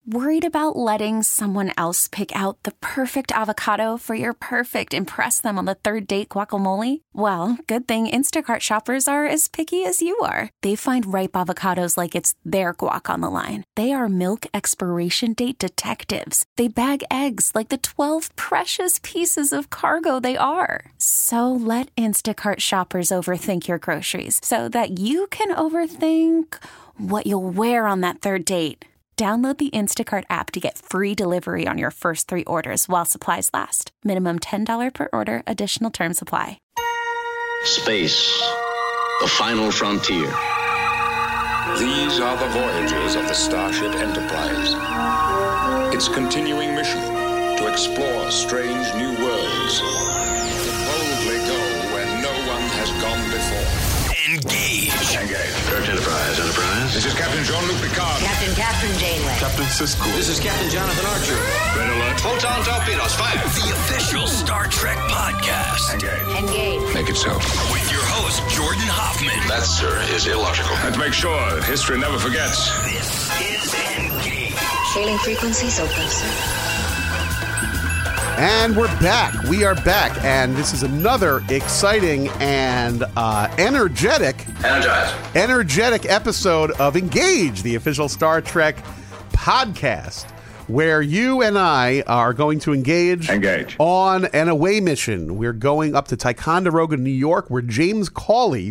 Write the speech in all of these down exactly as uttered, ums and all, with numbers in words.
Worried about letting someone else pick out the perfect avocado for your perfect impress them on the third date guacamole? Well, good thing Instacart shoppers are as picky as you are. They find ripe avocados like it's their guac on the line. They are milk expiration date detectives. They bag eggs like the twelve precious pieces of cargo they are. So let Instacart shoppers overthink your groceries so that you can overthink what you'll wear on that third date. Download the Instacart app to get free delivery on your first three orders while supplies last. Minimum ten dollars per order. Additional terms apply. Space, the final frontier. These are the voyages of the Starship Enterprise. Its continuing mission to explore strange new worlds. To boldly go where no one has gone before. Engage. Engage. Search Enterprise. Enterprise. This is Captain Jean-Luc Picard. Captain Catherine Janeway. Captain Sisko. This is Captain Jonathan Archer. Red alert. Photon torpedoes, fire. The official Star Trek podcast. Engage. Engage. Make it so. With your host, Jordan Hoffman. That, sir, is illogical. And to make sure that history never forgets. This is Engage. Hailing frequencies open, sir. And we're back. We are back. And this is another exciting and uh, energetic, Energize. energetic episode of Engage, the official Star Trek podcast, where you and I are going to engage, Engage. on an away mission. We're going up to Ticonderoga, New York, where James Cawley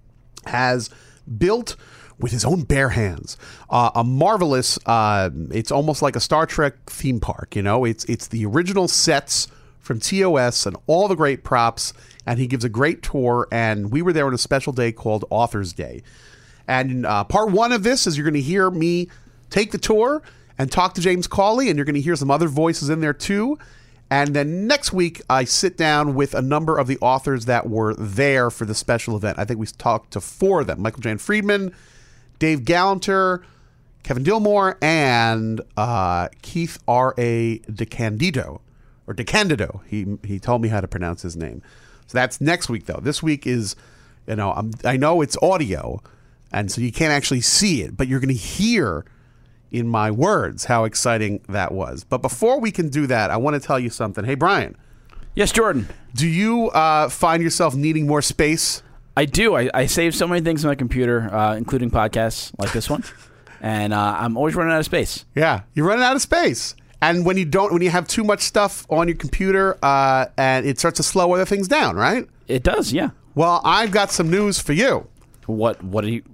has built with his own bare hands, uh, a marvelous, uh, it's almost like a Star Trek theme park, you know, it's it's the original sets from T O S and all the great props, and he gives a great tour, and we were there on a special day called Author's Day. And uh, part one of this is you're going to hear me take the tour and talk to James Cawley, and you're going to hear some other voices in there too. And then next week, I sit down with a number of the authors that were there for the special event. I think we talked to four of them: Michael Jan Friedman, Dave Gallanter, Kevin Dillmore, and uh, Keith R A. DeCandido, or DeCandido. He he told me how to pronounce his name. So that's next week, though. This week is, you know, I'm, I know it's audio, and so you can't actually see it, but you're going to hear in my words how exciting that was. But before we can do that, I want to tell you something. Hey, Brian. Yes, Jordan. Do you uh, find yourself needing more space? I do. I, I save so many things on my computer, uh, including podcasts like this one, and uh, I'm always running out of space. Yeah, you're running out of space. And when you don't, when you have too much stuff on your computer, uh, and it starts to slow other things down, right? It does, yeah. Well, I've got some news for you. What? What are you?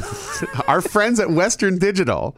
Our friends at Western Digital,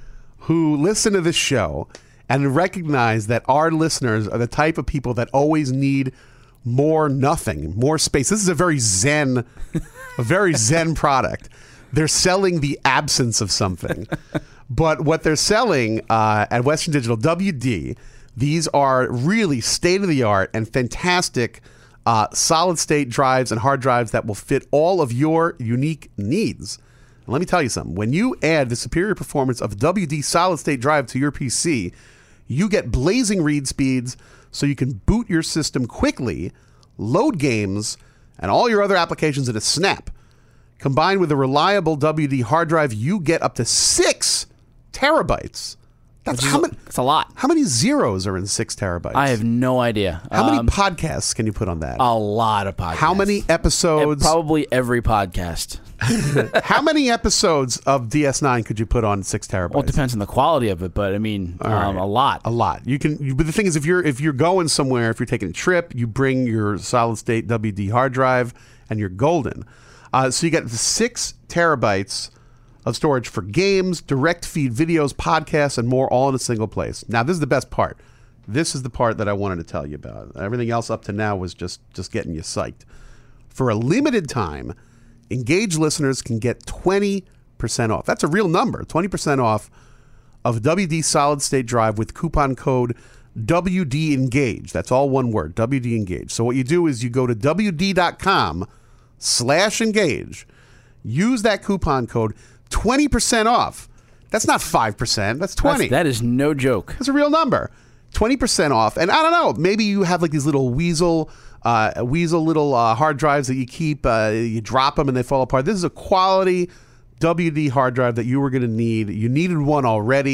who listen to this show and recognize that our listeners are the type of people that always need more nothing, more space. This is a very zen, a very zen product. They're selling the absence of something. But what they're selling uh, at Western Digital, W D, these are really state-of-the-art and fantastic uh, solid-state drives and hard drives that will fit all of your unique needs. And let me tell you something. When you add the superior performance of W D solid-state drive to your P C, you get blazing read speeds so you can boot your system quickly, load games, and all your other applications in a snap. Combined with a reliable W D hard drive, you get up to six terabytes. That's how many? It's a lot. How many zeros are in six terabytes? I have no idea. How many Um, podcasts can you put on that? A lot of podcasts. How many episodes? And probably every podcast. How many episodes of D S nine could you put on six terabytes? Well, it depends on the quality of it, but I mean, um, right. a lot. A lot. You can. You, but the thing is, if you're if you're going somewhere, if you're taking a trip, you bring your solid state W D hard drive, and you're golden. Uh, so you get six terabytes of storage for games, direct feed videos, podcasts, and more, all in a single place. Now, this is the best part. This is the part that I wanted to tell you about. Everything else up to now was just just getting you psyched. For a limited time, Engage listeners can get twenty percent off. That's a real number, twenty percent off of a W D solid state drive with coupon code W D Engage. That's all one word, W D Engage. So what you do is you go to W D dot com slash engage, use that coupon code, twenty percent off. That's not five percent, that's twenty. That's, that is no joke. That's a real number. twenty percent off. And I don't know, maybe you have like these little weasel Uh, weasel little uh, hard drives that you keep, uh, you drop them and they fall apart. This is a quality W D hard drive that you were going to need. You needed one already.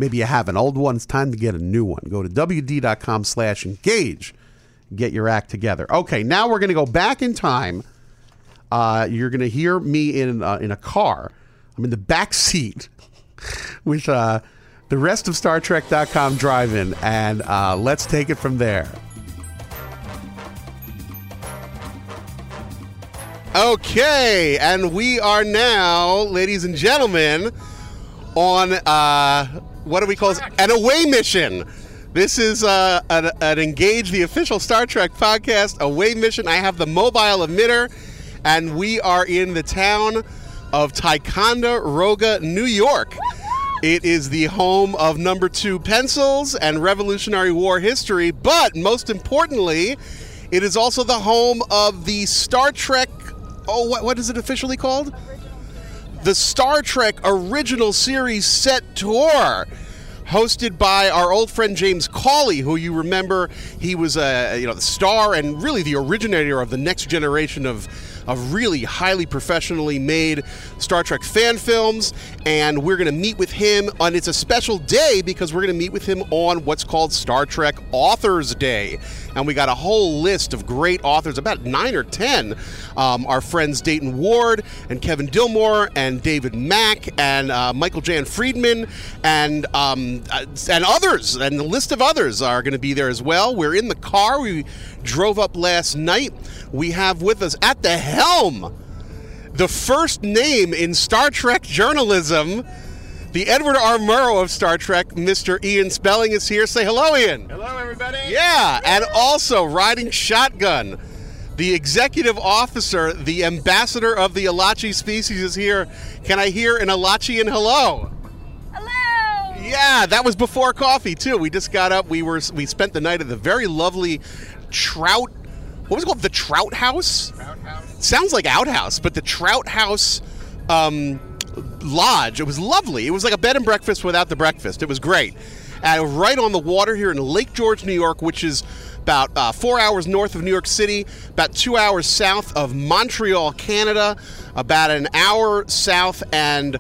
Maybe you have an old one. It's time to get a new one. Go to W D dot com slash engage. Get your act together. Okay, now we're going to go back in time. Uh, you're going to hear me in uh, in a car. I'm in the back seat with uh, the rest of Star Trek dot com drive-in, and uh, let's take it from there. Okay, and we are now, ladies and gentlemen, on uh, what do we call this? An away mission. This is uh, an, an Engage, the official Star Trek podcast, away mission. I have the mobile emitter, and we are in the town of Ticonderoga, New York. It is the home of number two pencils and Revolutionary War history, but most importantly, it is also the home of the Star Trek, oh, what, what is it officially called? The Star Trek Original Series Set Tour, hosted by our old friend James Cawley, who you remember, he was a, you know, the star and really the originator of the next generation of of really highly professionally made Star Trek fan films, and we're going to meet with him, and it's a special day because we're going to meet with him on what's called Star Trek Authors Day, and we got a whole list of great authors, about nine or ten. Um, our friends Dayton Ward and Kevin Dillmore and David Mack and uh, Michael Jan Friedman and um, uh, and others, and the list of others are going to be there as well. We're in the car. We drove up last night. We have with us at the helm the first name in Star Trek journalism, the Edward R. Murrow of Star Trek. Mister Ian Spelling is here. Say hello, Ian. Hello, everybody. Yeah, and also riding shotgun, the executive officer, the ambassador of the Alachi species is here. Can I hear an Alachian hello? Hello. Yeah, that was before coffee too. We just got up. We were we spent the night at the very lovely Trout. What was it called? The Trout House? Trout House. Sounds like outhouse, but the Trout House um, Lodge. It was lovely. It was like a bed and breakfast without the breakfast. It was great. Uh, right on the water here in Lake George, New York, which is about uh, four hours north of New York City, about two hours south of Montreal, Canada, about an hour south and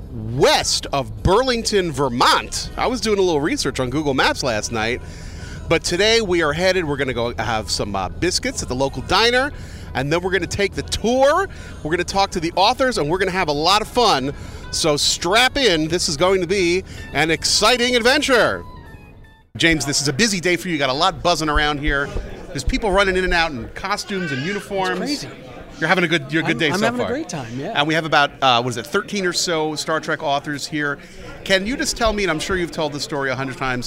west of Burlington, Vermont. I was doing a little research on Google Maps last night. But today we are headed, we're going to go have some uh, biscuits at the local diner, and then we're going to take the tour, we're going to talk to the authors, and we're going to have a lot of fun. So strap in, this is going to be an exciting adventure. James, this is a busy day for you. You got a lot buzzing around here. There's people running in and out in costumes and uniforms. It's crazy. You're having a good, you're a good I'm, day I'm so having far. a great time, yeah. And we have about, uh, what is it, thirteen or so Star Trek authors here. Can you just tell me, and I'm sure you've told this story a hundred times,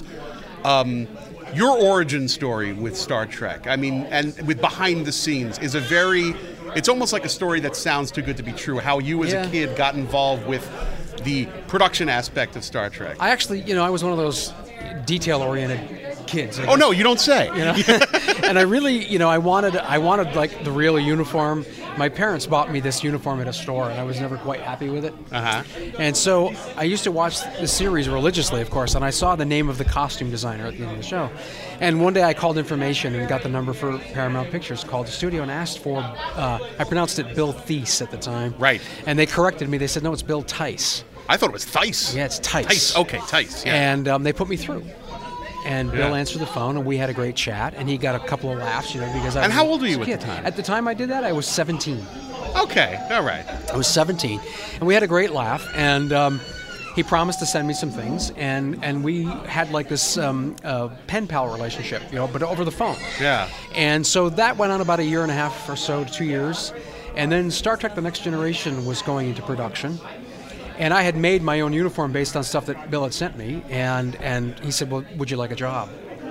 um, your origin story with Star Trek, I mean, and with behind the scenes, is a very, it's almost like a story that sounds too good to be true, how you as yeah. a kid got involved with the production aspect of Star Trek. I actually, you know, I was one of those detail-oriented kids. Oh, no, you don't say. You know? And I really, you know, I wanted, I wanted like the real uniform. My parents bought me this uniform at a store, and I was never quite happy with it. Uh-huh. And so I used to watch the series religiously, of course, and I saw the name of the costume designer at the end of the show. And one day I called information and got the number for Paramount Pictures, called the studio and asked for, uh, I pronounced it Bill Thies at the time. Right. And they corrected me. They said, no, it's Bill Tice. I thought it was Thice. Yeah, it's Tice. Tice, okay, Tice, yeah. And um, they put me through. And Bill Yeah. answered the phone, and we had a great chat, and he got a couple of laughs, you know, because I And was how a old were you at kid. the time? At the time I did that, I was seventeen. Okay, all right. I was seventeen, and we had a great laugh, and um, he promised to send me some things, and, and we had like this um, uh, pen pal relationship, you know, but over the phone. Yeah. And so that went on about a year and a half or so, two years, and then Star Trek The Next Generation was going into production. And I had made my own uniform based on stuff that Bill had sent me, and, and he said, well, would you like a job?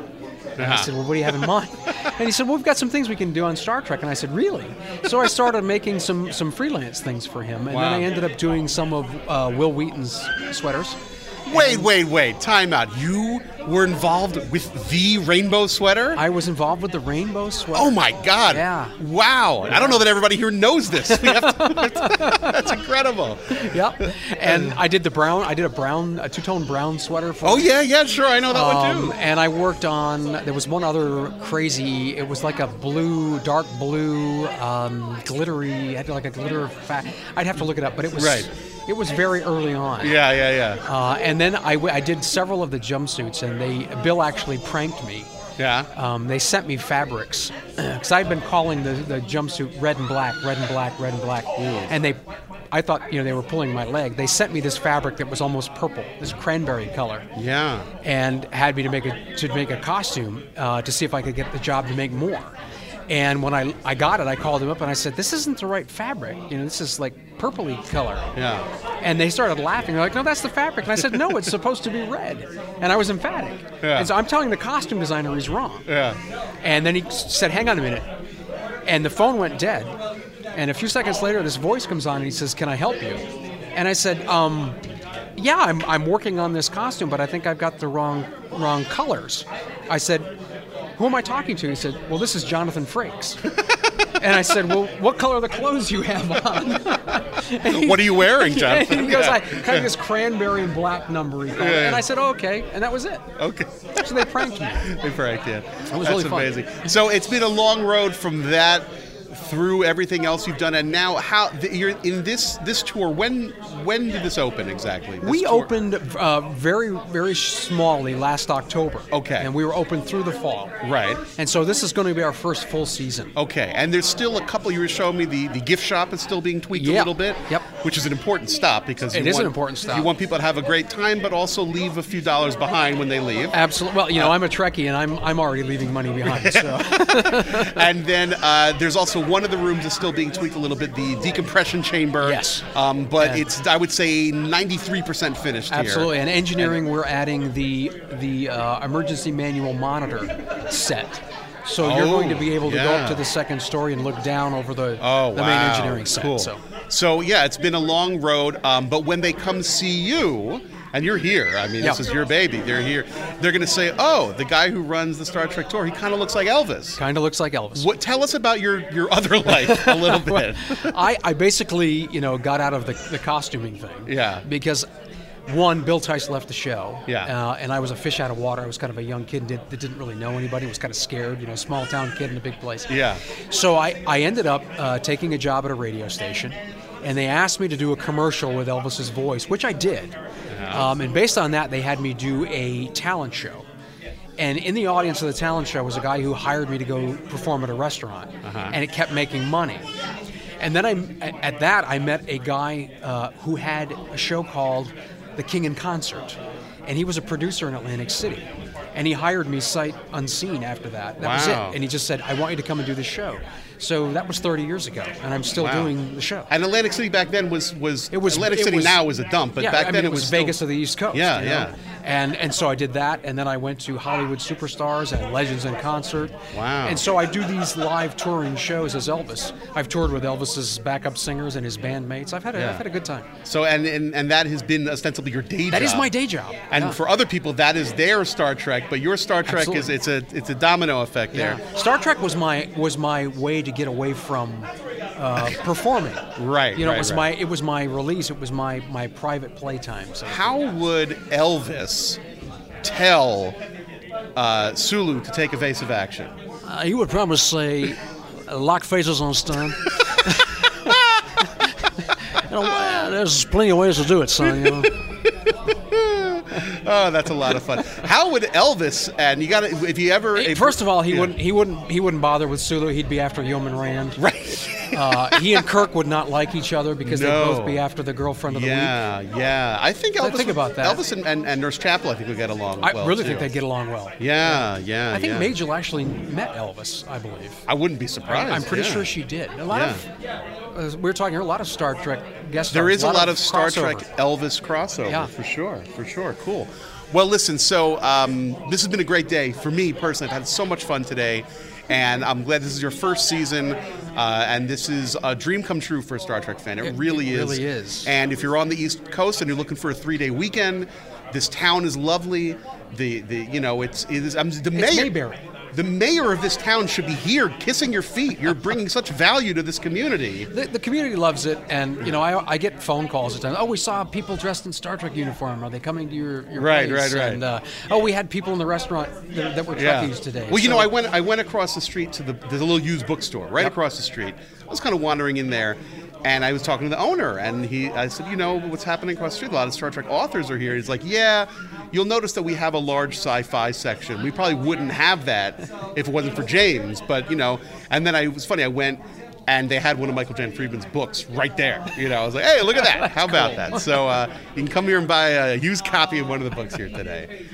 And I Uh-huh. said, well, what do you have in mind? And he said, well, we've got some things we can do on Star Trek. And I said, really? So I started making some, some freelance things for him, and Wow. then I ended up doing some of uh, Will Wheaton's sweaters. Wait, wait, wait. Time out. You were involved with the rainbow sweater? I was involved with the rainbow sweater. Oh, my God. Yeah. Wow. I don't know that everybody here knows this. We have to, that's incredible. Yep. And I did the brown, I did a brown, a two-tone brown sweater for Oh, him. yeah, yeah, sure. I know that one, Um, too. and I worked on, there was one other crazy, it was like a blue, dark blue, um, glittery, had like a glitter, fa- I'd have to look it up, but it was Right. It was very early on. Yeah, yeah, yeah. Uh, and then I, w- I did several of the jumpsuits, and they Bill actually pranked me. Yeah. Um, they sent me fabrics because I'd been calling the, the jumpsuit red and black, red and black, red and black, and they, I thought you know they were pulling my leg. They sent me this fabric that was almost purple, this cranberry color. Yeah. And had me to make a to make a costume uh, to see if I could get the job to make more. And when I I got it, I called them up and I said, "This isn't the right fabric. You know, this is like purpley color." Yeah. And they started laughing. They're like, "No, that's the fabric." And I said, "No, it's supposed to be red." And I was emphatic. Yeah. And so I'm telling the costume designer he's wrong. Yeah. And then he said, "Hang on a minute." And the phone went dead. And a few seconds later, this voice comes on and he says, "Can I help you?" And I said, um, "Yeah, I'm I'm working on this costume, but I think I've got the wrong wrong colors." I said, "Who am I talking to?" He said, "Well, this is Jonathan Frakes." And I said, "Well, what color are the clothes you have on?" What are you wearing, Jonathan? And he goes, Yeah. "I kind of this cranberry and black numbery color." Yeah. And I said, "Oh, okay," and that was it. Okay. So they pranked me. They pranked you. That was That's really fun. amazing. So it's been a long road from that through everything else you've done, and now how the, you're in this this tour. When when did this open exactly? This We tour? opened uh, very, very smallly last October. Okay. And we were open through the fall. Right. And so this is going to be our first full season. Okay, and there's still a couple. You were showing me the, the gift shop is still being tweaked a Yeah. little bit. Yep. Which is an important stop because It you is an want, important stop. You want people to have a great time, but also leave a few dollars behind when they leave. Absolutely. Well, you know, I'm a Trekkie, and I'm I'm already leaving money behind. So. And then uh, there's also one of the rooms is still being tweaked a little bit, the decompression chamber. Yes. Um, but And- it's, I would say, ninety-three percent finished here. Absolutely. And engineering, we're adding the the uh, emergency manual monitor set. So you're Oh, going to be able to go yeah. up to the second story and look down over the, Oh, the wow. main engineering set. Cool. So. So, yeah, it's been a long road, um, but when they come see you, and you're here, I mean, this Yeah. is your baby, they're here, they're going to say, oh, the guy who runs the Star Trek tour, he kind of looks like Elvis. Kind of looks like Elvis. What? Tell us about your, your other life a little bit. I, I basically, you know, got out of the, the costuming thing. Yeah. Because, one, Bill Tice left the show. Yeah. Uh, and I was a fish out of water. I was kind of a young kid that, that didn't really know anybody. Was kind of scared, you know, small town kid in a big place. Yeah. So I, I ended up uh, taking a job at a radio station. And they asked me to do a commercial with Elvis's voice, which I did. Um, and based on that, they had me do a talent show. And in the audience of the talent show was a guy who hired me to go perform at a restaurant. Uh-huh. And it kept making money. And then I, at that, I met a guy uh, who had a show called The King in Concert. And he was a producer in Atlantic City. And he hired me sight unseen after that. That was Wow. it. And he just said, I want you to come and do the show. So that was thirty years ago, and I'm still Wow. doing the show. And Atlantic City back then was, was, It was Atlantic it City was- now is a dump, but yeah, back I then mean, it was, Vegas still, of the East Coast. Yeah, you know? yeah. And and so I did that, and then I went to Hollywood Superstars and Legends in Concert. Wow. And so I do these live touring shows as Elvis. I've toured with Elvis's backup singers and his bandmates. I've had a, Yeah. I've had a good time. So and, and and that has been ostensibly your day job. That is my day job. And Yeah. for other people, that is their Star Trek. But your Star Trek Absolutely. is it's a it's a domino effect there. Yeah. Star Trek was my was my way to get away from uh, performing. Right, You know, right, it was right. my it was my release. It was my my private playtime. So. How would Elvis tell uh, Sulu to take evasive action? Uh, he would probably say, lock faces on stun. You know, uh, there's plenty of ways to do it, son. You know? Oh, that's a lot of fun. How would Elvis and you got to if you ever if, First of all, he yeah. wouldn't he wouldn't he wouldn't bother with Sulu. He'd be after Yeoman Rand. Right. Uh, he and Kirk would not like each other because No. they'd both be after the girlfriend of the week. Yeah, yeah. I think So Elvis. think about that. Elvis and, and, and Nurse Chapel, I think, would get along. I well, really too. think they'd get along well. Yeah, yeah. I think yeah. Majel actually met Elvis, I believe. I wouldn't be surprised. I'm pretty yeah. sure she did. A lot Yeah. of uh, we were talking here, a lot of Star Trek guest stars. There is a lot of Star crossover. Trek Elvis crossover, Yeah. for sure, for sure. Cool. Well, listen, so um, this has been a great day for me personally. I've had so much fun today, and I'm glad this is your first season, uh, and this is a dream come true for a Star Trek fan. It, It- really it is. really is. And if you're on the East Coast and you're looking for a three-day weekend, this town is lovely. The the you know it's it is I'm the mayor. It's Mayberry. The mayor of this town should be here kissing your feet. You're bringing such value to this community. The, the community loves it, and you know, I, I get phone calls at times. Oh, we saw people dressed in Star Trek uniform. Are they coming to your, your Right, place? right, right. And uh, oh, we had people in the restaurant that, that were Trekkies today. Well, you So- know, I went I went across the street to the there's a little used bookstore right Yep. across the street. I was kind of wandering in there, And I was talking to the owner, and he, I said, you know, what's happening across the street? A lot of Star Trek authors are here. He's like, yeah, you'll notice that we have a large sci-fi section. We probably wouldn't have that if it wasn't for James, but, you know, and then I, it was funny, I went, and they had one of Michael Jan Friedman's books right there. You know, I was like, hey, look at that. How about that? So uh, you can come here and buy a used copy of one of the books here today.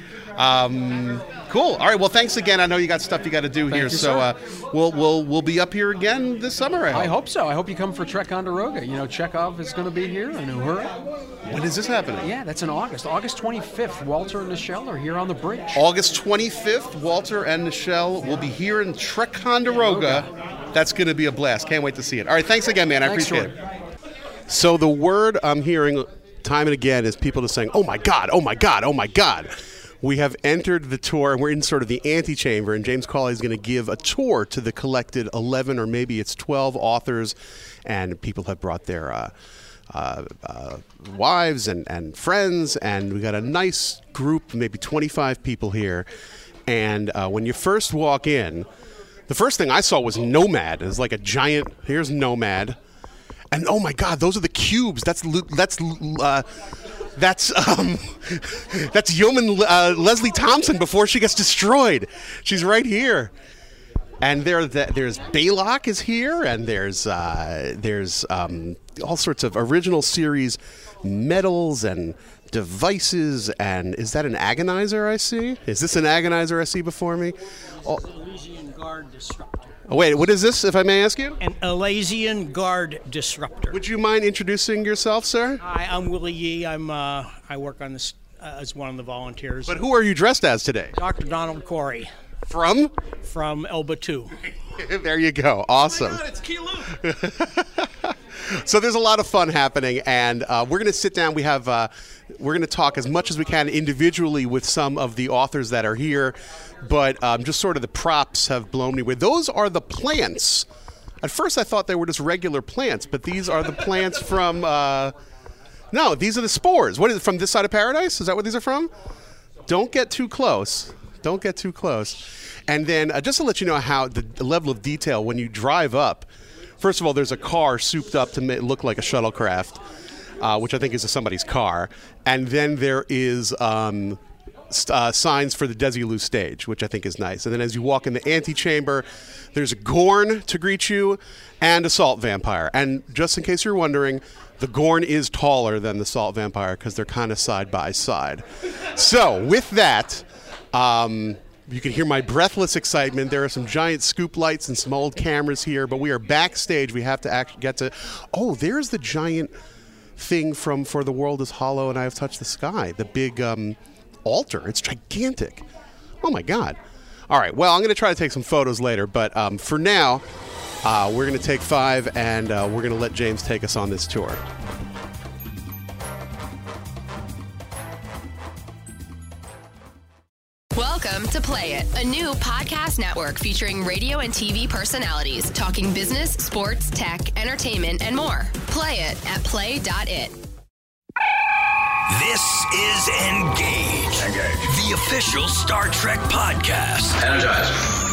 Um, cool. All right. Well, thanks again. I know you got stuff you got to do Thank here, you, so uh, we'll we'll we'll be up here again this summer. I hope. I hope so. I hope you come for Ticonderoga. You know, Chekhov is going to be here in Uhura. When is this happening? Yeah, that's in August. August twenty-fifth. Walter and Nichelle are here on the bridge. August twenty-fifth. Walter and Nichelle will be here in Ticonderoga. That's going to be a blast. Can't wait to see it. All right. Thanks again, man. I Thanks, appreciate Jordan. it. So the word I'm hearing time and again is people just saying, "Oh my God! Oh my God! Oh my God!" We have entered the tour, and we're in sort of the antechamber, and James Cawley is going to give a tour to the collected eleven or maybe it's twelve authors, and people have brought their uh, uh, uh, wives and, and friends, and we got a nice group, maybe twenty-five people here. And uh, when you first walk in, the first thing I saw was Nomad. It was like a giant, here's Nomad. And oh my God, those are the cubes. That's, that's, uh, That's um, that's Yeoman uh, Leslie Thompson before she gets destroyed. She's right here, and there the, there's Baylock is here, and there's uh, there's um, all sorts of original series medals and devices. And is that an Agonizer I see? Is this an Agonizer I see before me? Oh. Elysian Guard Disruptor. Oh, wait, what is this, if I may ask you? An Elysian Guard Disruptor. Would you mind introducing yourself, sir? Hi, I'm Willie Yee. I'm uh, I work on this uh, as one of the volunteers. But who are you dressed as today? Doctor Donald Corey. From? From Elba two. There you go. Awesome. Oh my God, it's Kilo. So there's a lot of fun happening, and uh, we're going to sit down. We have uh, we're going to talk as much as we can individually with some of the authors that are here, but um, just sort of the props have blown me away. Those are the plants. At first, I thought they were just regular plants, but these are the plants from. Uh, no, these are the spores. What is it, from this side of paradise? Is that what these are from? Don't get too close. Don't get too close. And then uh, just to let you know how the, the level of detail when you drive up. First of all, there's a car souped up to make, look like a shuttlecraft, uh, which I think is somebody's car. And then there is um, st- uh, signs for the Desilu stage, which I think is nice. And then as you walk in the antechamber, there's a Gorn to greet you and a Salt Vampire. And just in case you're wondering, the Gorn is taller than the Salt Vampire because they're kind of side by side. So with that... Um, You can hear my breathless excitement. There are some giant scoop lights and some old cameras here, but we are backstage. We have to actually get to... Oh, there's the giant thing from For the World is Hollow and I Have Touched the Sky, the big um, altar. It's gigantic. Oh, my God. All right, well, I'm going to try to take some photos later, but um, for now, uh, we're going to take five, and uh, we're going to let James take us on this tour. Welcome to Play It, a new podcast network featuring radio and T V personalities talking business, sports, tech, entertainment, and more. Play it at play dot it. This is Engage. Engage. The official Star Trek podcast. Energize.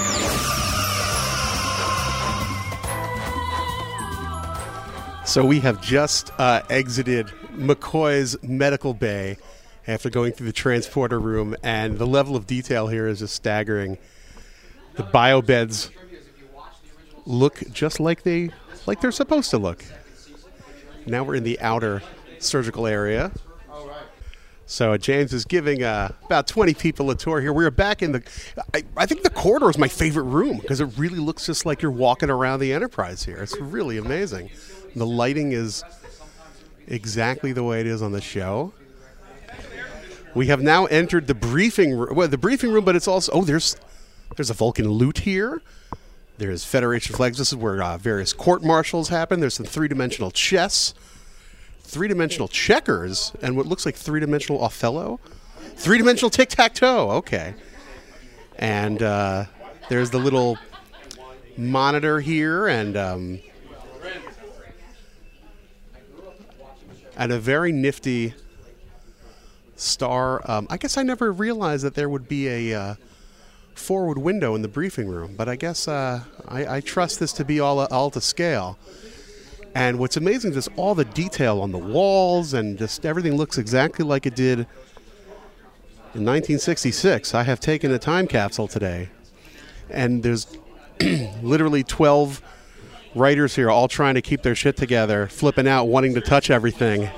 So we have just uh, exited McCoy's medical bay after going through the transporter room, and the level of detail here is just staggering. The bio beds look just like they like they're supposed to look. Now we're in the outer surgical area. So James is giving uh, about twenty people a tour here. We're back in the... I, I think the corridor is my favorite room because it really looks just like you're walking around the Enterprise here. It's really amazing. The lighting is exactly the way it is on the show. We have now entered the briefing room. Well, the briefing room, but it's also... Oh, there's there's a Vulcan loot here. There's Federation flags. This is where uh, various court-martials happen. There's some three-dimensional chess. Three-dimensional checkers. And what looks like three-dimensional Othello. Three-dimensional tic-tac-toe. Okay. And uh, there's the little monitor here. And... Um, and a very nifty... Star. Um, I guess I never realized that there would be a uh, forward window in the briefing room, but I guess uh, I, I trust this to be all all to scale. And what's amazing is just all the detail on the walls, and just everything looks exactly like it did in nineteen sixty-six. I have taken a time capsule today, and there's literally twelve writers here all trying to keep their shit together, flipping out, wanting to touch everything.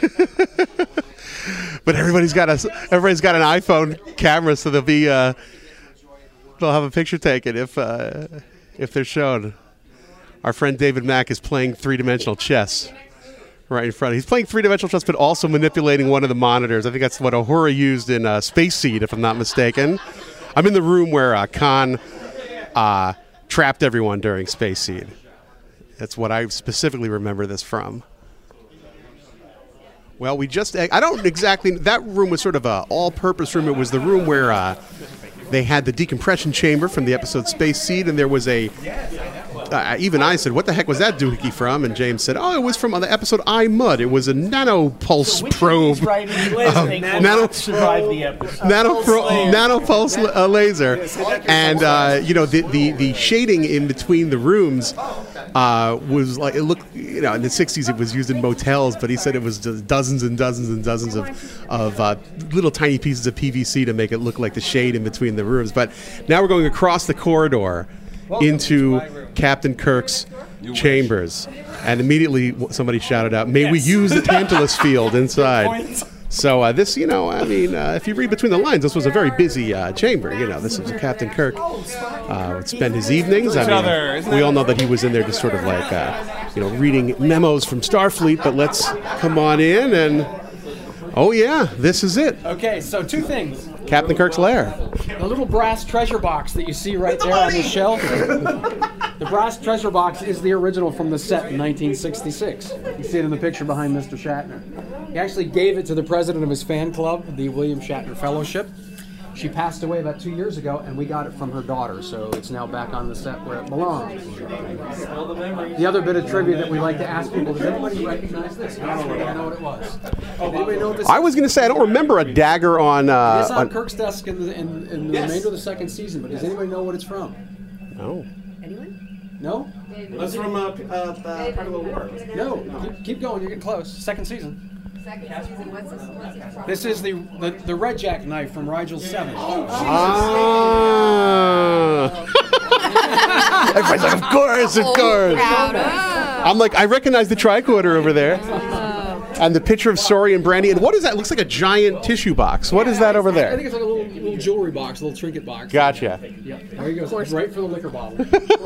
But everybody's got a everybody's got an iPhone camera, so they'll be uh, they'll have a picture taken if uh, if they're shown. Our friend David Mack is playing three-dimensional chess right in front of him. He's playing three-dimensional chess, but also manipulating one of the monitors. I think that's what Uhura used in uh, Space Seed, if I'm not mistaken. I'm in the room where uh, Khan uh, trapped everyone during Space Seed. That's what I specifically remember this from. Well, we just, I don't exactly, that room was sort of a all-purpose room. It was the room where uh, they had the decompression chamber from the episode Space Seed, and there was a, uh, even I said, what the heck was that doohickey from? And James said, oh, it was from the episode I, Mud. It was a nanopulse so probe. Right, uh, nano, survived the episode. Nano, pro, nanopulse uh, laser. And, uh, you know, the, the, the shading in between the rooms Uh, was like, it looked, you know, in the sixties it was used in motels, but he said it was just dozens and dozens and dozens of, of uh, little tiny pieces of P V C to make it look like the shade in between the rooms. But now we're going across the corridor into Captain Kirk's chambers. And immediately somebody shouted out, may we use the Tantalus field inside. So uh, this, you know, I mean, uh, if you read between the lines, this was a very busy uh, chamber. You know, this is Captain Kirk uh, would spend his evenings. I mean, we all know that he was in there just sort of like, uh, you know, reading memos from Starfleet. But let's come on in and, oh yeah, this is it. Okay, so two things. Captain Kirk's lair. The little brass treasure box that you see right there on the shelf. The brass treasure box is the original from the set in nineteen sixty-six. You see it in the picture behind Mister Shatner. He actually gave it to the president of his fan club, the William Shatner Fellowship. She passed away about two years ago, and we got it from her daughter, so it's now back on the set where it belongs. The other bit of trivia that we like to ask people, does anybody recognize this? I don't know what it was. Anybody know what this I was going to say, I don't remember a dagger on... Uh, it's on, on Kirk's desk in the, in, in the yes. remainder of the second season, but does anybody know what it's from? No. Anyone? No? That's from uh, uh, Parallel War. No, keep, keep going, you're getting close. Second season. Second season, what's this? What's this from? This is the, the the Red Jack knife from Rigel seven. Oh, ah. Everybody's like, of course, of course. I'm like, I recognize the tricorder over there. And the picture of Sori and Brandy. And what is that? It looks like a giant tissue box. What is that over there? I think it's like a little, little jewelry box, a little trinket box. Gotcha. Yeah, there you go. Right for the liquor bottle.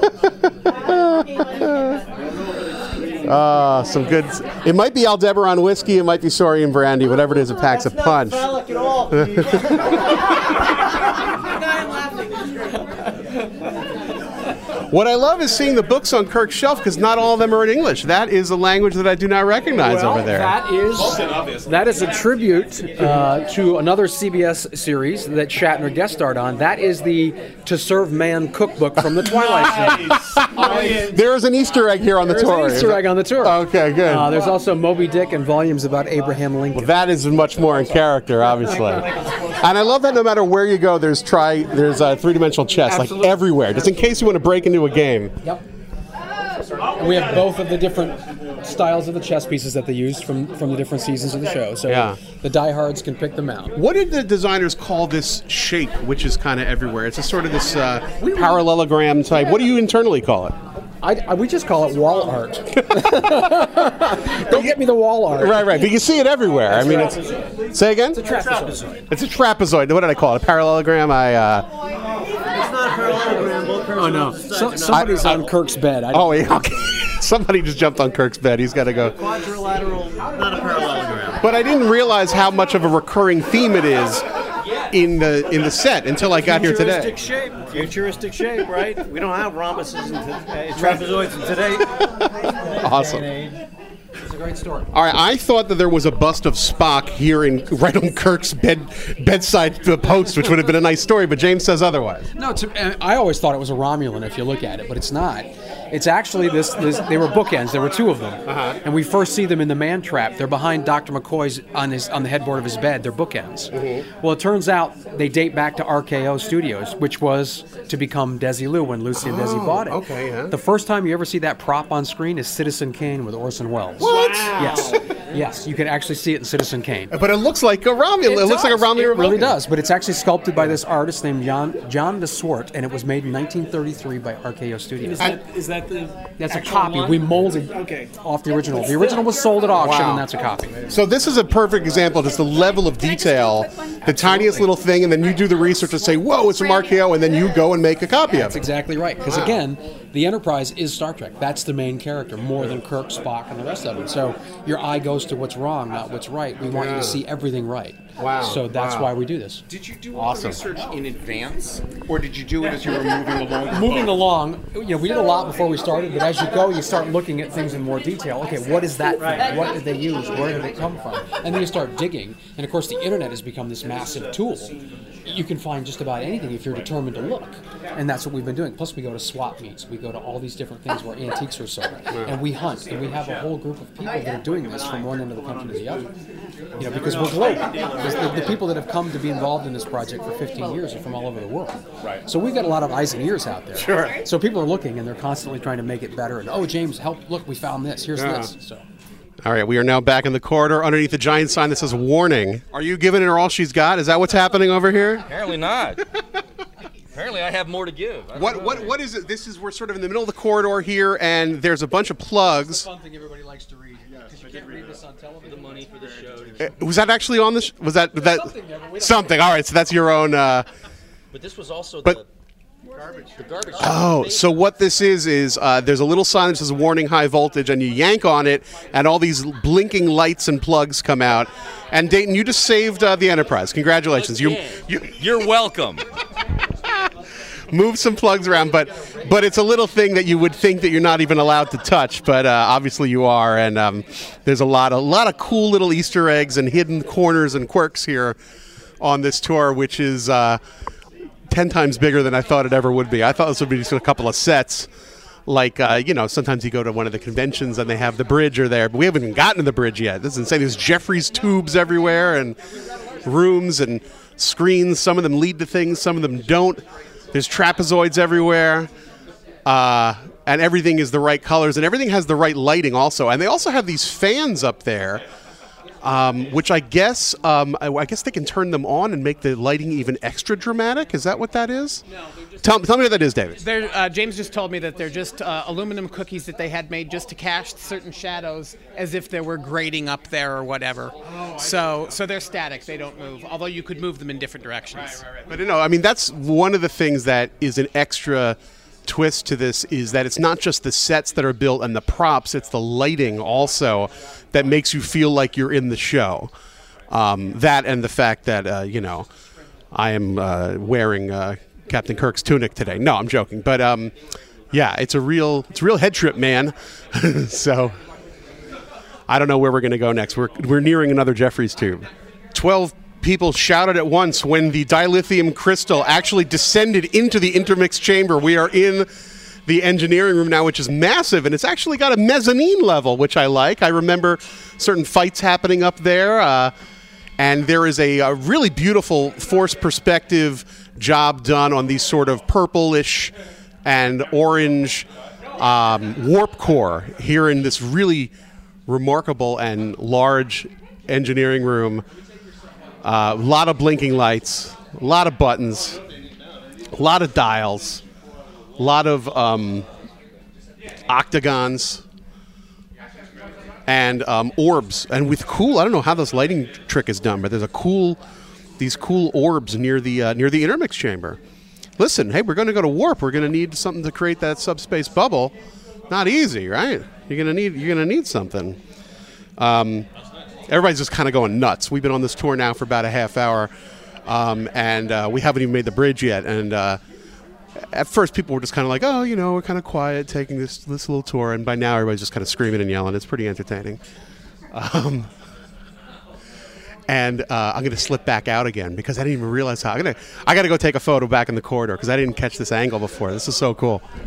Uh, some good. It might be Aldebaran whiskey. It might be Sori and Brandy. Whatever it is, it packs a punch. Phallic at all. What I love is seeing the books on Kirk's shelf, because not all of them are in English. That is a language that I do not recognize well, over there. That is that is a tribute uh, to another C B S series that Shatner guest starred on. That is the To Serve Man cookbook from the Twilight Zone. There is an Easter egg here on the There's tour. There's an Easter egg on the tour. Okay, good. Uh, there's also Moby Dick and volumes about Abraham Lincoln. Well, that is much more in character, obviously. And I love that no matter where you go, there's tri, there's a three-dimensional chess, Absolutely. like everywhere, just in case you want to break into a game. Yep. And we have both of the different styles of the chess pieces that they used from, from the different seasons of the show, so yeah. the diehards can pick them out. What did the designers call this shape, which is kind of everywhere? It's a sort of this uh, parallelogram type. What do you internally call it? I, I, we just call it wall art. Don't get me the wall art. Right, right. But you see it everywhere. I mean, it's... Say again? It's a trapezoid. It's a trapezoid. What did I call it? A parallelogram? I... Uh, it's not a parallelogram. Both oh, no. So, somebody's I, on Kirk's bed. I oh, yeah. Okay. Somebody just jumped on Kirk's bed. He's got to go. Quadrilateral, not a parallelogram. But I didn't realize how much of a recurring theme it is in the in the set until I got here today. Futuristic shape, futuristic shape, right? We don't have rhombuses and uh, trapezoids in today. Awesome. It's a great story. All right, I thought that there was a bust of Spock here in right on Kirk's bed bedside post, which would have been a nice story, but James says otherwise. No, to, I always thought it was a Romulan if you look at it, but it's not. It's actually this, this. They were bookends. There were two of them, Uh-huh. and we first see them in the man trap. They're behind Doctor McCoy's on his on the headboard of his bed. They're bookends. Mm-hmm. Well, it turns out they date back to R K O Studios, which was to become Desilu when Lucy and Desi Oh, bought it. okay, yeah. The first time you ever see that prop on screen is Citizen Kane with Orson Welles. What? Yes, yes, you can actually see it in Citizen Kane. But it looks like a Romulan. It, looks like a does. Romulan. It really Vulcan. does, but it's actually sculpted by this artist named John John DeSwart, and it was made in nineteen thirty-three by R K O Studios. Is that, is that the That's a actual copy. one? We molded Okay. off the original. The original was sold at auction, Wow. and that's a copy. So this is a perfect example of just the level of detail, the tiniest little thing, and then you do the research and say, whoa, it's from R K O, and then you go and make a copy of That's it. exactly right. Because Wow. again, the Enterprise is Star Trek. That's the main character, more than Kirk, Spock, and the rest of them. So your eye goes to what's wrong, not what's right. We want you Yeah. to see everything right. Wow. So that's Wow. why we do this. Did you do all the research in advance, or did you do it as you were moving along? Moving along, you know, we did a lot before we started, but as you go, you start looking at things in more detail. Okay, what is that thing? What did they use? Where did it come from? And then you start digging. And of course, the internet has become this massive tool. You can find just about anything if you're determined to look. And that's what we've been doing. Plus, we go to swap meets. We go to all these different things where antiques are sold. And we hunt. And we have a whole group of people that are doing this from one end of the country to the other. You know, because we're global. Because the, the people that have come to be involved in this project for fifteen years are from all over the world. Right. So we've got a lot of eyes and ears out there. Sure. So people are looking and they're constantly trying to make it better. And, oh, James, help. Look, we found this. Here's Yeah. this. So. All right, we are now back in the corridor underneath the giant sign that says warning. Are you giving her all she's got? Is that what's happening over here? Apparently not. Apparently I have more to give. I don't What know. what what is it? This is we're sort of in the middle of the corridor here, and there's a bunch of plugs. Fun thing everybody likes to read. Because you can't read this on television. The money for the show. Uh, Was that actually on the? Sh- was that that something there, but we don't- something? All right, so that's your own. Uh, But this was also But- the garbage. The garbage. oh, so what this is is uh, there's a little sign that says warning high voltage, and you yank on it, and all these blinking lights and plugs come out. And Dayton, you just saved uh, the Enterprise. Congratulations! You you You're welcome. moved some plugs around, but but it's a little thing that you would think that you're not even allowed to touch, but uh, obviously you are. And um, there's a lot a lot of cool little Easter eggs and hidden corners and quirks here on this tour, which is uh, ten times bigger than I thought it ever would be. I thought this would be just a couple of sets. Like, uh, you know, sometimes you go to one of the conventions and they have the bridge or there, but we haven't even gotten to the bridge yet. This is insane. There's Jeffries tubes everywhere and rooms and screens. Some of them lead to things, some of them don't. There's trapezoids everywhere. Uh, and everything is the right colors, and everything has the right lighting also. And they also have these fans up there, um, which I guess um, I, I guess they can turn them on and make the lighting even extra dramatic. Is that what that is? No. Tell, tell me what that is, David. They're, uh, James just told me that they're just uh, aluminum cookies that they had made just to cast certain shadows as if there were grating up there or whatever. Oh, so so they're static. They don't move, although you could move them in different directions. Right, right, right. But no, I mean, that's one of the things that is an extra twist to this, is that it's not just the sets that are built and the props, it's the lighting also that makes you feel like you're in the show. Um, that and the fact that, uh, you know, I am uh, wearing uh, Captain Kirk's tunic today. No, I'm joking. But, um, yeah, it's a real it's a real head trip, man. So I don't know where we're going to go next. We're, we're nearing another Jeffries tube. Twelve people shouted at once when the dilithium crystal actually descended into the intermix chamber. We are in the engineering room now, which is massive, and it's actually got a mezzanine level, which I like. I remember certain fights happening up there, uh, and there is a, a really beautiful force perspective job done on these sort of purplish and orange um, warp core here in this really remarkable and large engineering room. Uh, a lot of blinking lights, a lot of buttons, a lot of dials, a lot of um, octagons, and um, orbs. And with cool, I don't know how this lighting trick is done, but there's a cool, these cool orbs near the uh, near the intermix chamber. Listen, hey, we're going to go to warp. We're going to need something to create that subspace bubble. Not easy, right? You're going to need you're going to need something. Um, Everybody's just kind of going nuts. We've been on this tour now for about a half hour, um, and uh, we haven't even made the bridge yet. And uh, at first, people were just kind of like, oh, you know, we're kind of quiet taking this this little tour. And by now, everybody's just kind of screaming and yelling. It's pretty entertaining. Um, and uh, I'm going to slip back out again because I didn't even realize how. I'm gonna, I got to go take a photo back in the corridor because I didn't catch this angle before. This is so cool.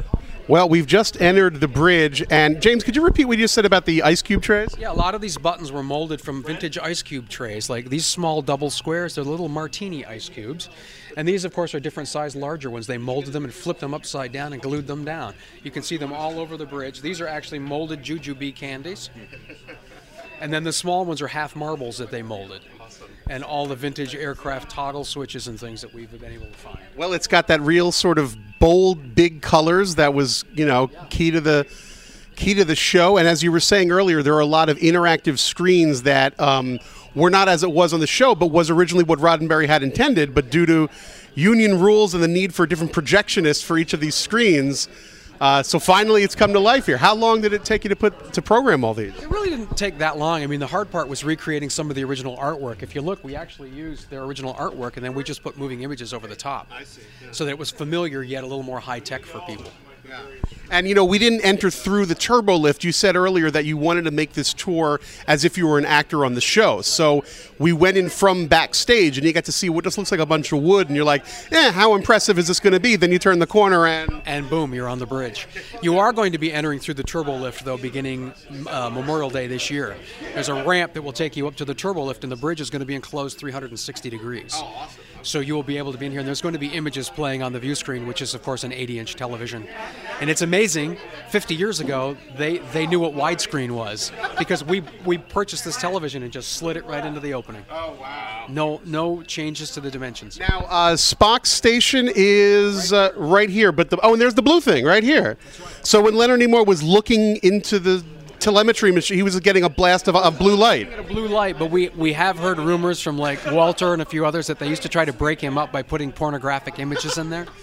Well, we've just entered the bridge, and James, could you repeat what you just said about the ice cube trays? Yeah, a lot of these buttons were molded from vintage ice cube trays, like these small double squares. They're little martini ice cubes. And these, of course, are different size, larger ones. They molded them and flipped them upside down and glued them down. You can see them all over the bridge. These are actually molded Jujube candies. And then the small ones are half marbles that they molded. And all the vintage aircraft toggle switches and things that we've been able to find. Well, it's got that real sort of bold, big colors that was, you know, key to the key to the show. And as you were saying earlier, there are a lot of interactive screens that um, were not as it was on the show, but was originally what Roddenberry had intended. But due to union rules and the need for different projectionists for each of these screens, Uh, so finally, it's come to life here. How long did it take you to put to program all these? It really didn't take that long. I mean, the hard part was recreating some of the original artwork. If you look, we actually used their original artwork, and then we just put moving images over the top. I see. Yeah. So that it was familiar yet a little more high tech for people. Yeah. And, you know, we didn't enter through the turbo lift. You said earlier that you wanted to make this tour as if you were an actor on the show. So we went in from backstage, and you got to see what just looks like a bunch of wood, and you're like, eh, how impressive is this going to be? Then you turn the corner, and... And boom, you're on the bridge. You are going to be entering through the turbo lift, though, beginning uh, Memorial Day this year. There's a ramp that will take you up to the turbo lift, and the bridge is going to be enclosed three hundred sixty degrees. Oh, awesome. So you will be able to be in here, and there's going to be images playing on the view screen, which is, of course, an eighty inch television. And it's amazing, fifty years ago, they, they knew what widescreen was, because we we purchased this television and just slid it right into the opening. Oh, wow. No, no changes to the dimensions. Now, uh, Spock's station is uh, right here, but the, oh, and there's the blue thing right here. Right. So when Leonard Nimoy was looking into the telemetry machine, he was getting a blast of a, a blue light. A blue light, but we, we have heard rumors from like Walter and a few others that they used to try to break him up by putting pornographic images in there.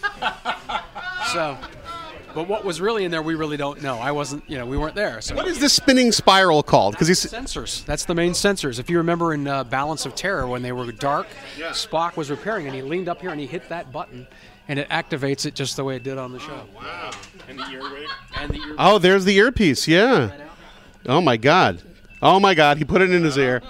So, but what was really in there, we really don't know. I wasn't, you know, we weren't there. So. What is this spinning spiral called? Because he's sensors. That's the main sensors. If you remember in uh, Balance of Terror when they were dark, yeah. Spock was repairing, and he leaned up here and he hit that button, and it activates it just the way it did on the show. Oh, wow. And the earwig. And the earwig. Oh, there's the earpiece. Yeah. Oh my God! Oh my God! He put it in his ear.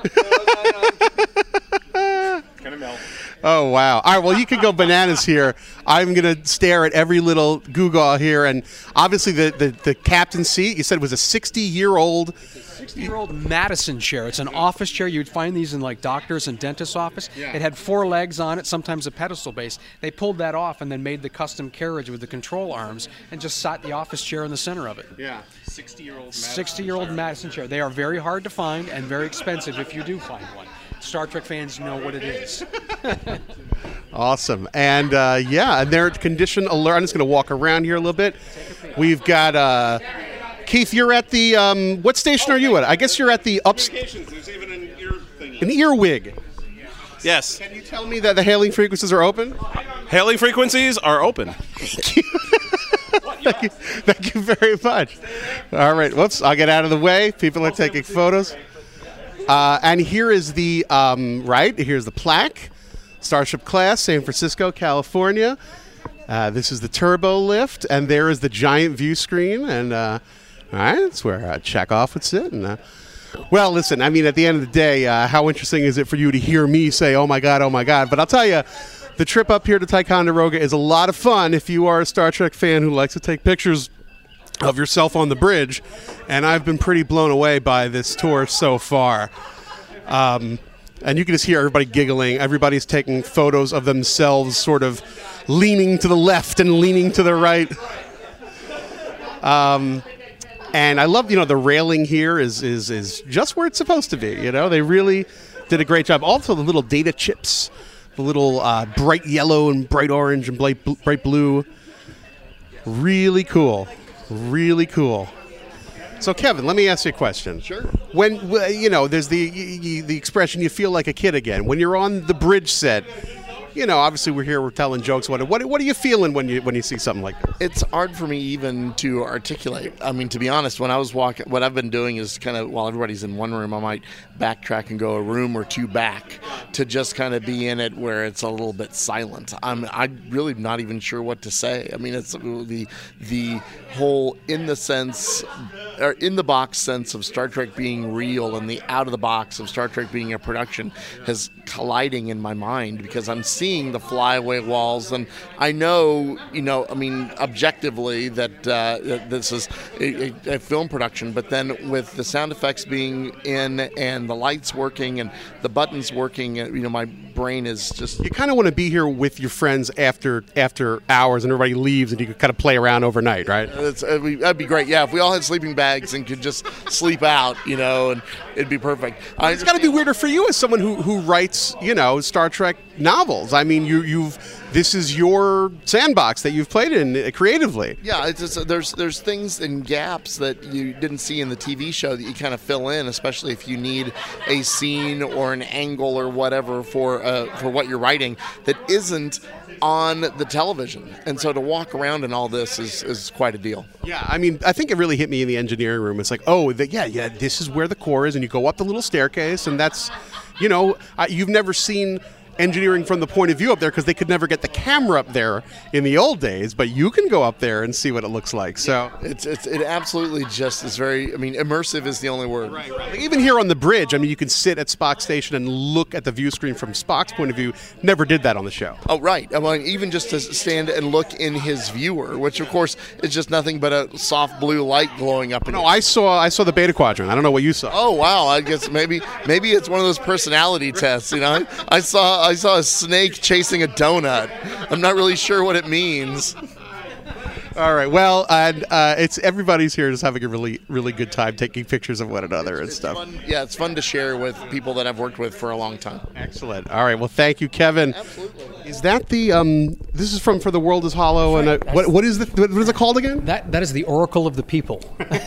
Kind of melt. Oh wow! All right, well you could go bananas here. I'm gonna stare at every little gewgaw here, and obviously the the, the captain's seat. You said was a sixty-year-old. sixty-year-old Madison chair. It's an office chair. You'd find these in like doctors and dentists' office. Yeah. It had four legs on it, sometimes a pedestal base. They pulled that off and then made the custom carriage with the control arms and just sat the office chair in the center of it. Yeah, sixty-year-old Madison sixty-year-old chair. Madison chair. They are very hard to find and very expensive if you do find one. Star Trek fans know what it is. Awesome. And uh, yeah, and they're condition alert. I'm just going to walk around here a little bit. We've got... Uh, Keith, you're at the, um, what station are you at? I guess you're at the ups... There's even an ear thing. An earwig. Yes. Can you tell me that the hailing frequencies are open? Hailing frequencies are open. Thank you. Thank you. Thank you very much. All right. Whoops. I'll get out of the way. People are taking photos. Uh, and here is the, um, right, here's the plaque. Starship Class, San Francisco, California. Uh, this is the turbo lift, and there is the giant view screen. And, uh, all right, that's where uh, Chekhov would sit. And, uh, well, listen, I mean, at the end of the day, uh, how interesting is it for you to hear me say, oh, my God, oh, my God. But I'll tell you, the trip up here to Ticonderoga is a lot of fun if you are a Star Trek fan who likes to take pictures of yourself on the bridge. And I've been pretty blown away by this tour so far. Um, and you can just hear everybody giggling. Everybody's taking photos of themselves sort of leaning to the left and leaning to the right. Um, and I love, you know, the railing here is, is, is just where it's supposed to be. You know, they really did a great job. Also, the little data chips, the little uh, bright yellow and bright orange and bright, bright blue. Really cool. Really cool. So, Kevin, let me ask you a question. Sure. When, you know, there's the the expression, you feel like a kid again. When you're on the bridge set, you know, obviously we're here, we're telling jokes. What what, what are you feeling when you when you see something like this? It's hard for me even to articulate. I mean, to be honest, when I was walking, what I've been doing is kind of, while everybody's in one room, I might backtrack and go a room or two back to just kind of be in it where it's a little bit silent. I'm I'm really not even sure what to say. I mean, it's the the whole, in the sense, or in the box sense of Star Trek being real and the out of the box of Star Trek being a production has colliding in my mind, because I'm seeing the flyaway walls, and I know, you know, I mean, objectively that uh, this is a, a, a film production, but then with the sound effects being in and the lights working and the buttons working, you know, my brain is just... You kind of want to be here with your friends after after hours and everybody leaves and you can kind of play around overnight, right? It's, it'd be, that'd be great. Yeah, if we all had sleeping bags and could just sleep out, you know, and it'd be perfect. Uh, it's got to be weirder for you as someone who, who writes, you know, Star Trek novels. I mean, you, you've this is your sandbox that you've played in creatively. Yeah, it's just, there's there's things and gaps that you didn't see in the T V show that you kind of fill in, especially if you need a scene or an angle or whatever for uh, for what you're writing that isn't on the television. And so to walk around in all this is, is quite a deal. Yeah, I mean, I think it really hit me in the engineering room. It's like, oh, the, yeah, yeah, this is where the core is, and you go up the little staircase, and that's, you know, I, you've never seen engineering from the point of view up there because they could never get the camera up there in the old days, but you can go up there and see what it looks like. So it's, it's it absolutely just is very, I mean, immersive is the only word. Right, right. Like even here on the bridge, I mean, you can sit at Spock's station and look at the view screen from Spock's point of view. Never did that on the show. Oh, right. I mean, even just to stand and look in his viewer, which of course is just nothing but a soft blue light glowing up in No, it. I saw I saw the Beta Quadrant. I don't know what you saw. Oh wow! I guess maybe maybe it's one of those personality tests. You know, I, I saw I saw a snake chasing a donut. I'm not really sure what it means. All right. Well, and uh, it's everybody's here just having a really, really good time taking pictures of one another and it's stuff. Fun. Yeah, it's fun to share with people that I've worked with for a long time. Excellent. All right. Well, thank you, Kevin. Absolutely. Is that the? Um, this is from For the World Is Hollow, and uh, what? What is the? What is it called again? That that is the Oracle of the People.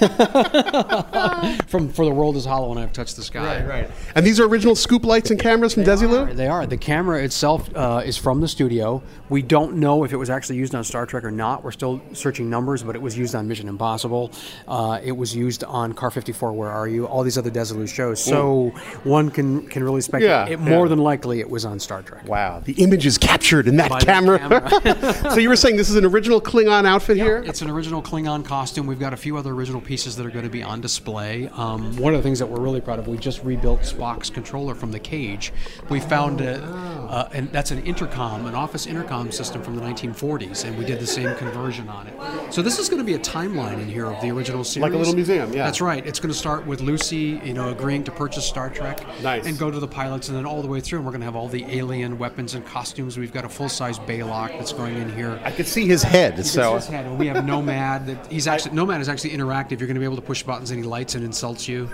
From For the World Is Hollow, and I've touched the sky. Right. Right. And these are original scoop lights and cameras from Desilu? They are. The camera itself uh, is from the studio. We don't know if it was actually used on Star Trek or not. We're still searching numbers, but it was used on Mission Impossible. Uh, it was used on Car fifty-four, Where Are You? All these other Desilu shows. So mm. one can can really speculate. Yeah, it, more yeah. than likely, it was on Star Trek. Wow. The image is captured in that By camera. camera. So you were saying this is an original Klingon outfit Yep, here? It's an original Klingon costume. We've got a few other original pieces that are going to be on display. Um, one of the things that we're really proud of, we just rebuilt Spock's controller from the cage. We found a, uh, and that's an intercom, an office intercom system from the nineteen forties, and we did the same conversion on it. So this is going to be a timeline in here of the original series. Like a little museum, yeah. That's right. It's going to start with Lucy, you know, agreeing to purchase Star Trek. Nice. And go to the pilots, and then all the way through, and we're going to have all the alien weapons and costumes. We've got a full-size Baylock that's going in here. I could see his head. You so his head. And we have Nomad. That he's actually Nomad is actually interactive. You're going to be able to push buttons, and he lights and insults you.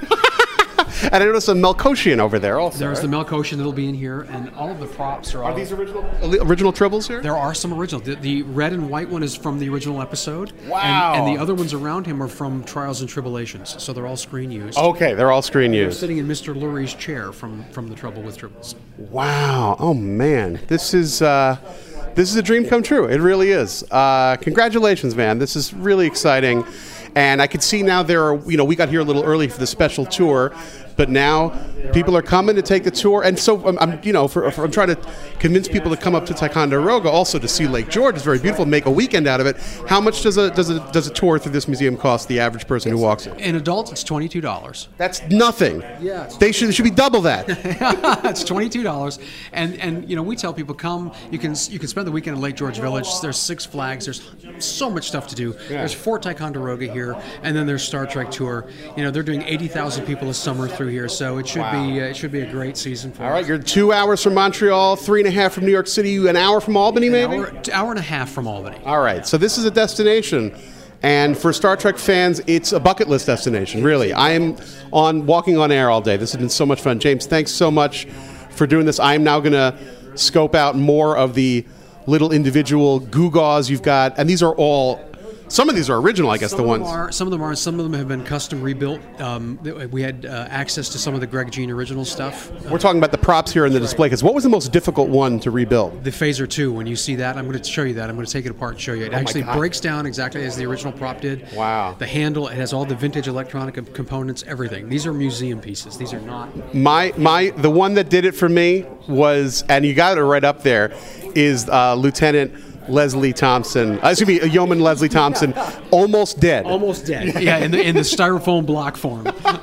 And I noticed a Melkoshian over there also. There's right? the Melkoshian that'll be in here, and all of the props are. Are all, these original original tribbles here? There are some original. The, the red and white one is from the original episode. Wow. And, and the other ones around him are from Trials and Tribulations, so they're all screen used. Okay, they're all screen They're used. sitting in Mister Lurie's chair from, from the Trouble with Tribbles. Wow. Oh man, this is uh, this is a dream come true. It really is. Uh, congratulations, man. This is really exciting. And I can see now there are, you know, we got here a little early for the special tour, but now people are coming to take the tour. And so I'm, I'm you know, for, for, I'm trying to convince people to come up to Ticonderoga also to see Lake George. It's very beautiful. Make a weekend out of it. How much does a does a does a tour through this museum cost the average person who walks in? In adults, it's twenty-two dollars. That's nothing. Yeah. They should it should be double that. It's twenty-two dollars, and and you know we tell people come. You can you can spend the weekend in Lake George Village. There's Six Flags. There's so much stuff to do. Yeah. There's Fort Ticonderoga here, and then there's Star Trek tour. You know they're doing eighty thousand people this summer through here, so it should Wow. be uh, it should be a great season for All us. right, you're two hours from Montreal, three and a half from New York City, an hour from Albany, maybe? An hour, hour and a half from Albany. All right, so this is a destination. And for Star Trek fans, it's a bucket list destination, really. I am on walking on air all day. This has been so much fun. James, thanks so much for doing this. I'm now going to scope out more of the little individual gewgaws you've got. And these are all... Some of these are original, I guess, some the of ones. Them are, some of them are. Some of them have been custom rebuilt. Um, we had uh, access to some of the Greg Jean original stuff. We're talking about the props here in the display, because what was the most difficult one to rebuild? The Phaser two, when you see that, I'm going to show you that. I'm going to take it apart and show you. It Oh my actually God. breaks down exactly as the original prop did. Wow. The handle, it has all the vintage electronic components, everything. These are museum pieces. These are not... My my the one that did it for me was, and you got it right up there, is uh, Lieutenant Leslie Thompson. Uh, excuse me, Yeoman Leslie Thompson, almost dead. Almost dead. Yeah, in the in the styrofoam block form.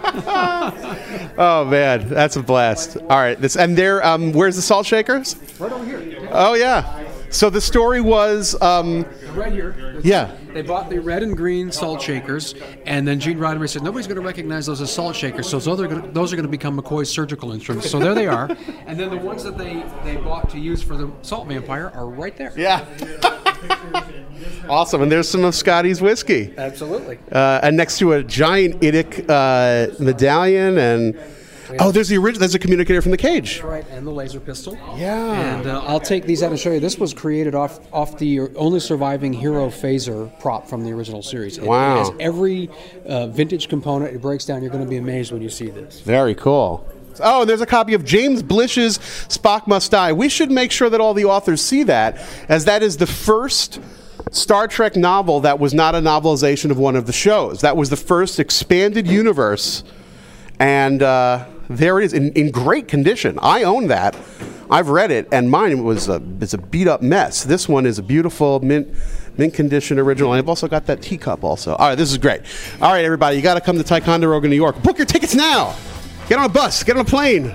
Oh man, that's a blast. All right, this and there. Um, where's the salt shakers? Right over here. Oh yeah. So the story was. Um, right here. Yeah. They bought the red and green salt shakers, and then Gene Roddenberry said nobody's going to recognize those as salt shakers, so those are going to, those are going to become McCoy's surgical instruments. So there they are. And then the ones that they, they bought to use for the salt vampire are right there. Yeah. Awesome, and there's some of Scotty's whiskey. Absolutely. Uh, and next to a giant Idic uh, medallion, and oh, there's the original. There's a communicator from the cage. Right, and the laser pistol. Yeah. And uh, I'll take these out and show you. This was created off off the only surviving Hero phaser prop from the original series. It, Wow. It has every uh, vintage component. It breaks down. You're going to be amazed when you see this. Very cool. Oh, and there's a copy of James Blish's Spock Must Die. We should make sure that all the authors see that, as that is the first Star Trek novel that was not a novelization of one of the shows. That was the first expanded universe, and uh, there it is in, in great condition. I own that. I've read it, and mine was a, it's a beat-up mess. This one is a beautiful mint mint condition original. I've also got that teacup also. All right, this is great. All right, everybody, you got to come to Ticonderoga, New York. Book your tickets now. Get on a bus. Get on a plane.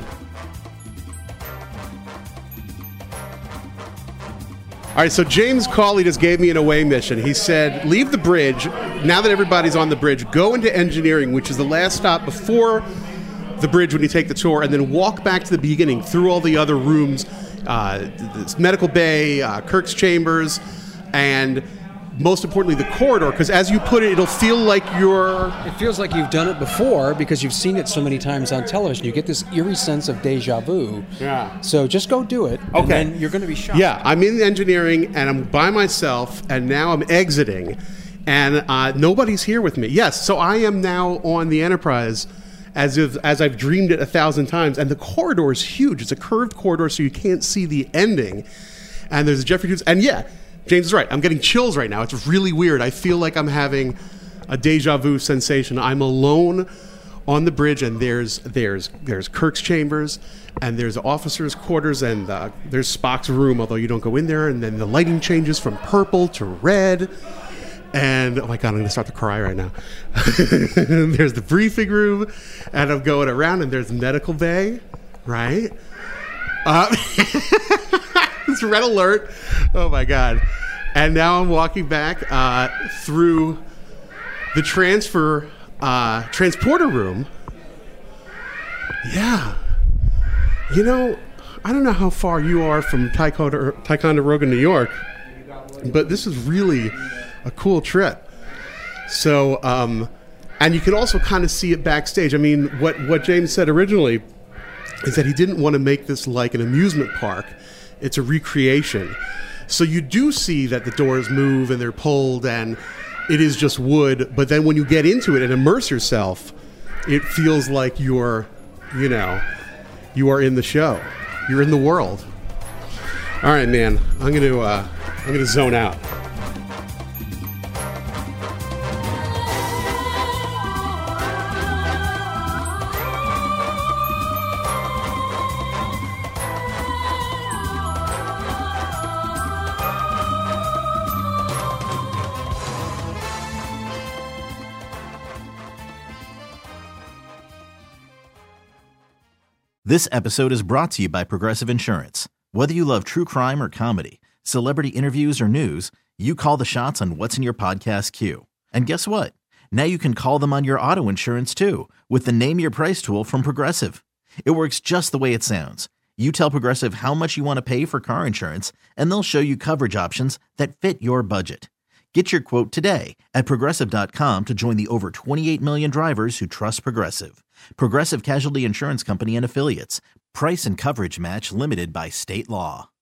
All right, so James Cawley just gave me an away mission. He said, leave the bridge. Now that everybody's on the bridge, go into engineering, which is the last stop before the bridge when you take the tour, and then walk back to the beginning through all the other rooms, uh, this medical bay, uh, Kirk's chambers, and most importantly, the corridor, because as you put it, it'll feel like you're... It feels like you've done it before because you've seen it so many times on television. You get this eerie sense of deja vu. Yeah. So just go do it, Okay. and then you're going to be shocked. Yeah, I'm in engineering, and I'm by myself, and now I'm exiting, and uh, nobody's here with me. Yes, so I am now on the Enterprise as if as I've dreamed it a thousand times, and the corridor is huge. It's a curved corridor, so you can't see the ending. And there's a Jeffrey Jones, and yeah, James is right. I'm getting chills right now. It's really weird. I feel like I'm having a deja vu sensation. I'm alone on the bridge, and there's there's there's Kirk's chambers, and there's officers' quarters, and uh, there's Spock's room, although you don't go in there. And then the lighting changes from purple to red. And oh my God, I'm going to start to cry right now. There's the briefing room, and I'm going around, and there's the medical bay, right? Uh, it's red alert. Oh my God. And now I'm walking back uh, through the transfer uh, transporter room. Yeah. You know, I don't know how far you are from Ticonderoga, Ticonderoga, New York, but this is really a cool trip. So, um, and you can also kind of see it backstage. I mean, what, what James said originally is that he didn't want to make this like an amusement park. It's a recreation. So you do see that the doors move and they're pulled and it is just wood. But then when you get into it and immerse yourself, it feels like you're, you know, you are in the show. You're in the world. All right, man. I'm going to, uh, I'm going to zone out. This episode is brought to you by Progressive Insurance. Whether you love true crime or comedy, celebrity interviews or news, you call the shots on what's in your podcast queue. And guess what? Now you can call them on your auto insurance too with the Name Your Price tool from Progressive. It works just the way it sounds. You tell Progressive how much you want to pay for car insurance, and they'll show you coverage options that fit your budget. Get your quote today at Progressive dot com to join the over twenty-eight million drivers who trust Progressive. Progressive Casualty Insurance Company and Affiliates. Price and coverage match limited by state law.